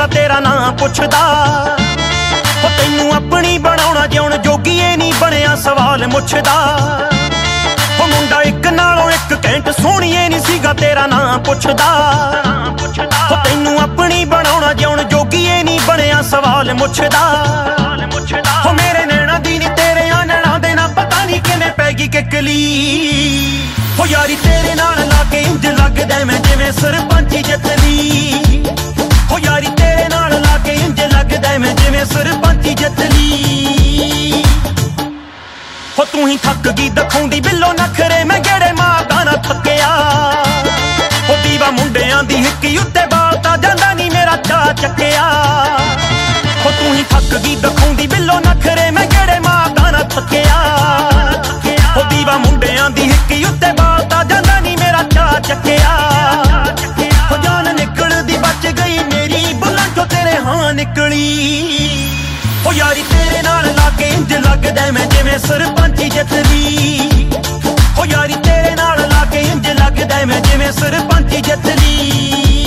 ਸੀਗਾ ਤੇਰਾ ਨਾਂ ਪੁੱਛਦਾ। ਉਹ ਤੈਨੂੰ ਆਪਣੀ ਬਣਾਉਣਾ ਜਿਉਣ ਜੋਗੀਏ ਨਹੀਂ ਬਣਿਆ ਸਵਾਲ ਮੁੱਛਦਾ। ਉਹ ਮੁੰਡਾ ਇੱਕ ਨਾਲੋਂ ਇੱਕ ਘੈਂਟ ਸੋਹਣੀਏ ਨਹੀਂ ਸੀਗਾ ਤੇਰਾ ਨਾਂ ਪੁੱਛਦਾ। ਉਹ ਤੈਨੂੰ ਆਪਣੀ ਬਣਾਉਣਾ ਜਿਉਣ ਜੋਗੀਏ ਨਹੀਂ ਬਣਿਆ ਸਵਾਲ ਮੁੱਛਦਾ। ਉਹ ਮੇਰੇ ਨੈਣਾ ਦੀ ਨੀ ਤੇਰੇ ਨੈਣਾ ਦੇ ਨਾ ਪਤਾ ਨਹੀਂ ਕਿਵੇਂ ਪੈ ਗਈ ਕਿੱਕਲੀ। ਹੋ ਯਾਰੀ ਤੇਰੇ ਨਾਲ ਲਾ ਕੇ ਇੰਜ ਲੱਗਦਾ ਮੈਂ ਜਿਵੇਂ ਸਰਪੰਚੀ ਜਿੱਤਲੀ। ਹੋ ਯਾਰੀ ਤੇਰੇ ਨਾਲ ਲਾ ਕੇ ਇੰਜ ਲੱਗਦਾ ਮੈਂ ਜਿਵੇਂ ਸਰਪੰਚੀ ਜਿੱਤਲੀ। ਹੋ ਤੂੰ ਹੀ ਥੱਕ ਗਈ ਦਿਖਾਉਂਦੀ ਬਿੱਲੋ ਨਖਰੇ ਮੈਂ ਗੇੜੇ ਮਾਰਦਾ ਨਾ ਥੱਕਿਆ। ਹੋ ਦੀਵਾ ਮੁੰਡਿਆਂ ਦੀ ਹਿੱਕੀ ਉੱਤੇ ਬਾਲਤਾ ਜਾਂਦਾ ਨਹੀਂ ਮੇਰਾ ਚਾਅ ਚੱਕਿਆ। ਹੋ ਤੂੰ ਹੀ ਥੱਕ ਗਈ ਦਿਖਾਉਂਦੀ ਬਿੱਲੋ ਨਖਰੇ ਮੈਂ ਗੇੜੇ ਮਾਰਦਾ ਨਾ ਥੱਕਿਆ। ਹੋ ਦੀਵਾ ਮੁੰਡਿਆਂ ਦੀ ਹਿੱਕੀ ਉੱਤੇ ਬਾਲਤਾ ਜਾਂਦਾ ਨਹੀਂ ਮੇਰਾ ਚਾਅ ਚੱਕਿਆ। ਹੋ ਜਾਨ ਨਿਕਲਦੀ ਬਚ ਗਈ ਮੇਰੀ ਬੁੱਲਾਂ ਚੋਂ ਤੇਰੇ ਹਾਂ ਨਿਕਲੀ। ਹੋ ਯਾਰੀ ਤੇਰੇ ਨਾਲ ਲਾ ਕੇ ਇੰਜ ਲੱਗਦਾ ਮੈਂ ਜਿਵੇਂ ਸਰਪੰਚੀ ਜਿੱਤਲੀ। ਹੋ ਯਾਰੀ ਤੇਰੇ ਨਾਲ ਲਾ ਕੇ ਇੰਜ ਲੱਗਦਾ ਮੈਂ ਜਿਵੇਂ ਸਰਪੰਚੀ ਜਿੱਤਲੀ।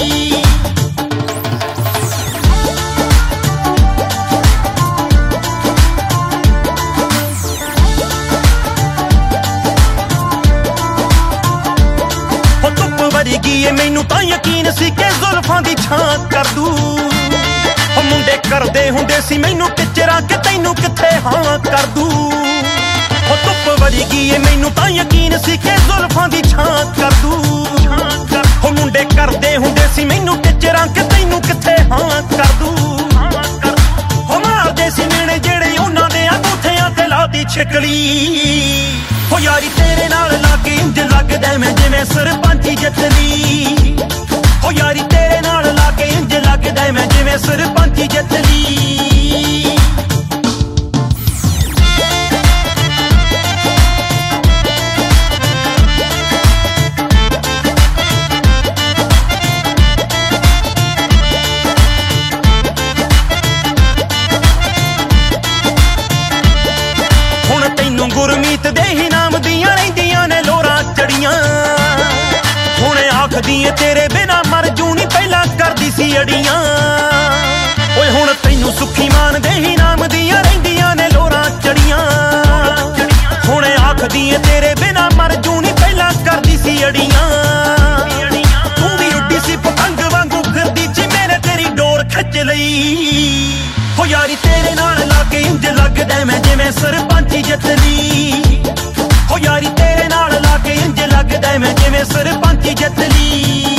ਗਈ ਮੈਨੂੰ ਤਾਂ ਯਕੀਨ ਸੀ ਕਿ ਜ਼ੁਲਫਾਂ ਦੀ ਛਾਂ ਕਰ ਦੂ। ਉਹ ਮੁੰਡੇ ਕਰਦੇ ਹੁੰਦੇ ਸੀ ਮੈਨੂੰ ਟਿਚਰਾਂ ਕਿ ਤੈਨੂੰ ਕਿੱਥੇ ਹਾਂ ਕਰ ਦੂ। ਉਹ ਧੁੱਪ ਵੜੀ ਗਈ ਮੈਨੂੰ ਤਾਂ ਯਕੀਨ ਸੀ ਕਿ ਜ਼ੁਲਫਾਂ ਦੀ ਛਾਂ ਕਰ ਦੂ। ਉਹ ਮੁੰਡੇ ਕਰਦੇ ਹੁੰਦੇ ਸੀ ਮੈਨੂੰ ਟਿਚਰਾਂ ਕਿ ਤੈਨੂੰ ਕਿੱਥੇ ਹਾਂ ਕਰ ਦੂ। ਉਹ ਮਾਰਦੇ ਸੀ ਮੇਣੇ ਜਿਹੜੇ ਉਹਨਾਂ ਦੇ ਅੰਗੂਠਿਆਂ ਤੇ ਲਾਤੀ ਛਿਕਲੀ। ਹੋ ਯਾਰੀ ਤੇਰੇ ਨਾਲ ਲਾ ਕੇ ਇੰਜ ਲੱਗਦਾ ਮੈਂ ਜਿਵੇਂ ਸਰਪੰਚੀ ਜਿੱਤਲੀ। ਹੋ ਯਾਰੀ ਤੇਰੇ ਨਾਲ ਲਾ ਕੇ ਇੰਜ ਲੱਗਦਾ ਮੈਂ ਜਿਵੇਂ ਸਰਪੰਚੀ ਜਿੱਤਲੀ। ਹੁਣ ਤੈਨੂੰ ਗੁਰਮੀਤ ਦੇ ਹੀ ਨਾਮ ਦੀਆਂ ਰਹਿੰਦੀਆਂ ਨੇ ਲੋਰਾਂ ਚੜੀਆਂ। ਹੁਣ ਆਖਦੀ ਏ ਤੇਰੇ ਬਿਨਾ ਮਰ ਜੂ ਨੀ ਪਹਿਲਾਂ ਕਰਦੀ ਸੀ ਅੜੀਆਂ। ਓਏ ਹੁਣ ਤੈਨੂੰ ਸੁੱਖੀ ਮਾਨ ਦੇ ਹੀ ਨਾਮ ਦੀਆਂ ਰਹਿੰਦੀਆਂ ਨੇ ਲੋਰਾਂ ਚੜੀਆਂ। ਹੁਣ ਆਖਦੀ ਏ ਤੇਰੇ ਬਿਨਾ ਮਰ ਜੂ ਨੀ ਪਹਿਲਾਂ ਕਰਦੀ ਸੀ ਅੜੀਆਂ। ਤੂੰ ਵੀ ਉੱਡੀ ਸੀ ਪਤੰਗ ਵਾਂਗੂ ਫਿਰਦੀ ਜਿਵੇਂ ਨੇ ਤੇਰੀ ਡੋਰ ਖਿੱਚ ਲਈ। ਹੋ ਯਾਰੀ ਤੇਰੇ ਨਾਲ ਲਾ ਕੇ ਇੰਜ ਲੱਗਦਾ ਮੈਂ ਜਿਵੇਂ ਸਰਪੰਚੀ ਜਿੱਤਲੀ। ਹੋ ਯਾਰੀ ਤੇਰੇ ਨਾਲ ਲਾ ਕੇ ਇੰਜ ਲੱਗਦਾ ਮੈਂ ਜਿਵੇਂ ਸਰਪੰਚੀ ਜਿੱਤਲੀ।